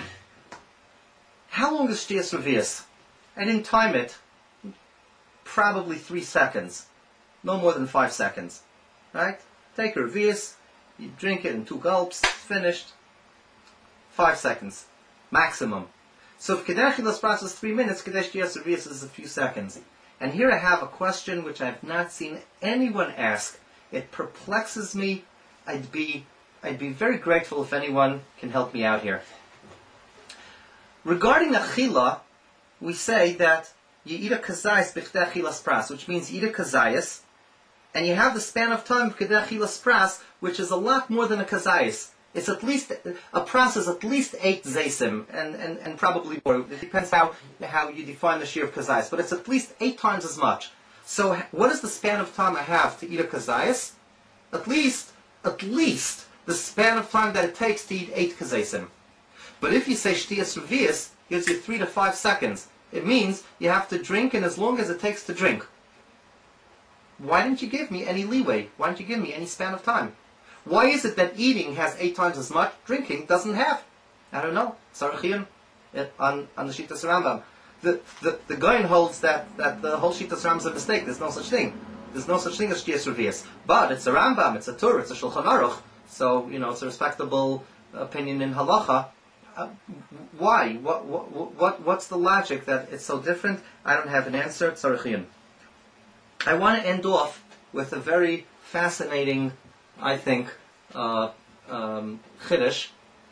How long is shtias revius? I didn't time it. Probably three seconds, no more than five seconds, right? Take a revius, you drink it in two gulps, finished. Five seconds, maximum. So if kedei achilas pras is three minutes, kedei shtias revius is a few seconds. And here I have a question which I have not seen anyone ask. It perplexes me. I'd be, I'd be very grateful if anyone can help me out here. Regarding achila, we say that you eat a kazayas b'chdei achilas pras, which means you eat a kazayas, and you have the span of time of kedei achilas pras, which is a lot more than a kazayas. It's at least, a pras is at least eight zaysim, and, and, and probably more. It depends how, how you define the shear of kazayas, but it's at least eight times as much. So what is the span of time I have to eat a kazayas? At least, at least, the span of time that it takes to eat eight kazaysim. But if you say shtias revius, gives you three to five seconds. It means you have to drink in as long as it takes to drink. why didn't you give me any leeway? Why didn't you give me any span of time? Why is it that eating has eight times as much, drinking doesn't have? I don't know. Sarachiyim on, on the Shitas Rambam. The, the, the Goyen holds that, that the whole Shitas Rambam is a mistake. There's no such thing. There's no such thing as Shtias Revius. But it's a Rambam, it's a Tur, it's a Shulchan Aruch. So, you know, it's a respectable opinion in Halacha. Uh, why? What, what, what, what's the logic that it's so different? I don't have an answer. Tzarechiyim. I want to end off with a very fascinating, I think, uh, um, chiddush,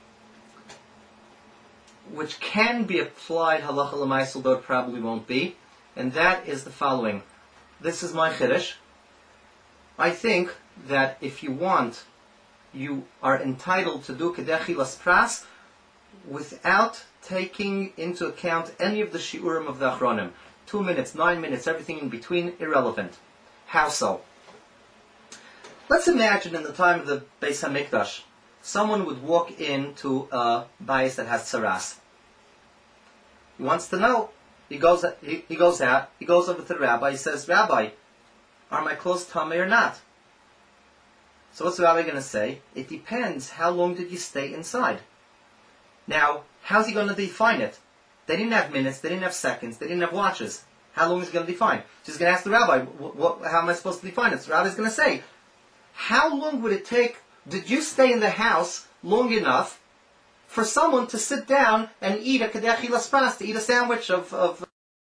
which can be applied halacha l'maaseh, though it probably won't be, and that is the following. This is my chiddush. I think that if you want, you are entitled to do kedei achilas pras without taking into account any of the shiurim of the achronim. Two minutes, nine minutes, everything in between, irrelevant. How so? Let's imagine in the time of the Beis HaMikdash, someone would walk into a bayis that has tsaras. He wants to know. He goes, he, he goes out, he goes over to the rabbi, he says, Rabbi, are my clothes tummy or not? So what's the rabbi going to say? It depends. How long did you stay inside? Now, how's he going to define it? They didn't have minutes, they didn't have seconds, they didn't have watches. How long is he going to define? So he's going to ask the rabbi, what, what, how am I supposed to define it? So the rabbi's going to say, how long would it take, did you stay in the house long enough for someone to sit down and eat a kedei achilas pras, to eat a sandwich of, of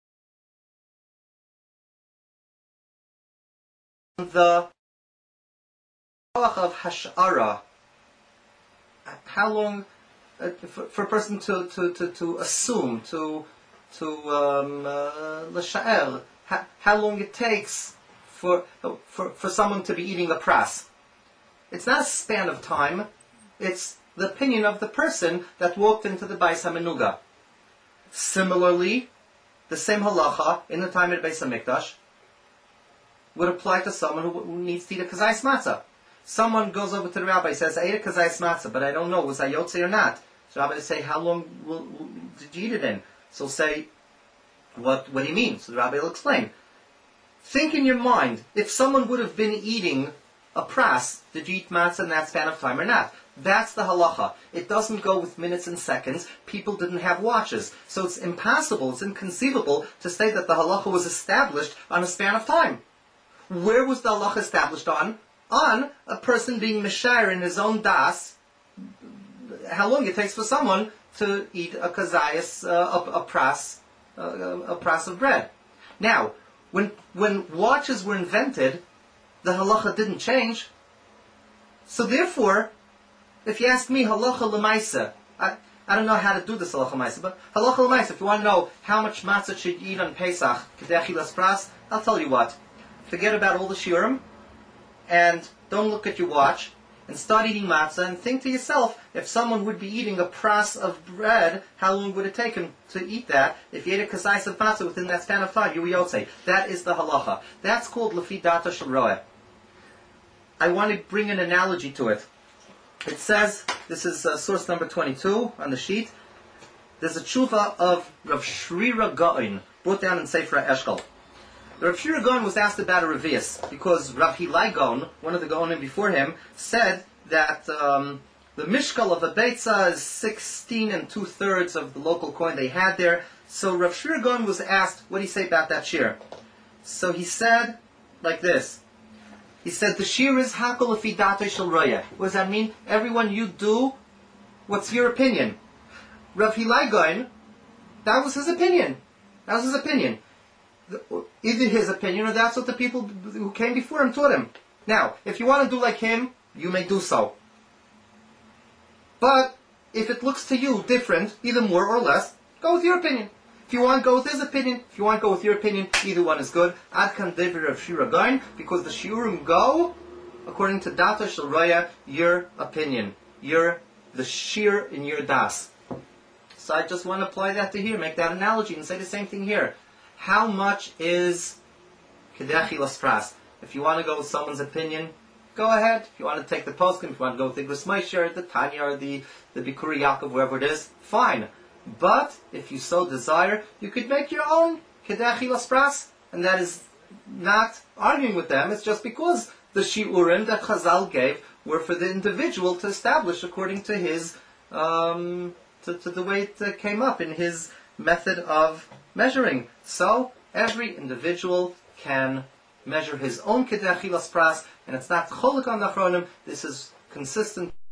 the of hashara? How long uh, for, for a person to, to, to, to assume, to to um, l'sha'er, uh, how long it takes for, for for someone to be eating the pras? It's not a span of time. It's the opinion of the person that walked into the Beis HaMenuga. Similarly, the same halacha in the time of Beis HaMikdash would apply to someone who, who needs to eat a kazayis matzah. Someone goes over to the rabbi and says, I ate a kazayis matzah, but I don't know, was I yotze or not? So the rabbi will say, how long will, will, did you eat it in? So he'll say, what, what do you mean? So the rabbi will explain. Think in your mind, if someone would have been eating a pras, did you eat matzah in that span of time or not? That's the halacha. It doesn't go with minutes and seconds. People didn't have watches. So it's impossible, it's inconceivable to say that the halacha was established on a span of time. Where was the halacha established on? On a person being mishayr in his own das, how long it takes for someone to eat a kazayas, uh, a, a pras, uh, a pras of bread. Now, when when watches were invented, the halacha didn't change. So therefore, if you ask me halacha l'maisa, I, I don't know how to do this halacha l'maisa, but halacha l'maisa, if you want to know how much matzah should you eat on Pesach, kedei achilas pras, I'll tell you what. Forget about all the shiurim, and don't look at your watch, and start eating matzah, and think to yourself, if someone would be eating a pras of bread, how long would it take him to eat that? If you ate a kasais of matzah within that span of time, you would say. That is the halacha. That's called lefi data shel roeh. I want to bring an analogy to it. It says, this is uh, source number twenty-two on the sheet, there's a tshuva of Rav Shrira Gaon, brought down in Sefer Eshkol. Rav Shrira Gaon was asked about a revius, because Rav Hilai Gaon, one of the Gaonim before him, said that um, the mishkal of a beitza is sixteen and two-thirds of the local coin they had there. So Rav Shrira Gaon was asked, what do you say about that shir? So he said, like this, he said, the shir is hakol lefi datei shel roeh. What does that mean? Everyone, you do what's your opinion. Rav Hilai Gaon, that was his opinion. That was his opinion. Either his opinion or that's what the people who came before him taught him. Now, if you want to do like him, you may do so. But if it looks to you different, either more or less, go with your opinion. If you want to go with his opinion, if you want to go with your opinion, either one is good. Ad kan dever of Shira Gaon, because the shiurim go according to data shel roeh, your opinion, your the shir in your das. So I just want to apply that to here, make that analogy, and say the same thing here. How much is kedei achilas pras? If you want to go with someone's opinion, go ahead. If you want to take the poskim, if you want to go with the Igros Moshe, the Tanya, or the, the Bikuri Yaakov, wherever it is, fine. But if you so desire, you could make your own kedei achilas pras, and that is not arguing with them. It's just because the shiurim that Chazal gave were for the individual to establish according to his, um, to, to the way it uh, came up in his method of measuring. So every individual can measure his own kedei achilas pras, and it's not cholik on the achronim. This is consistent.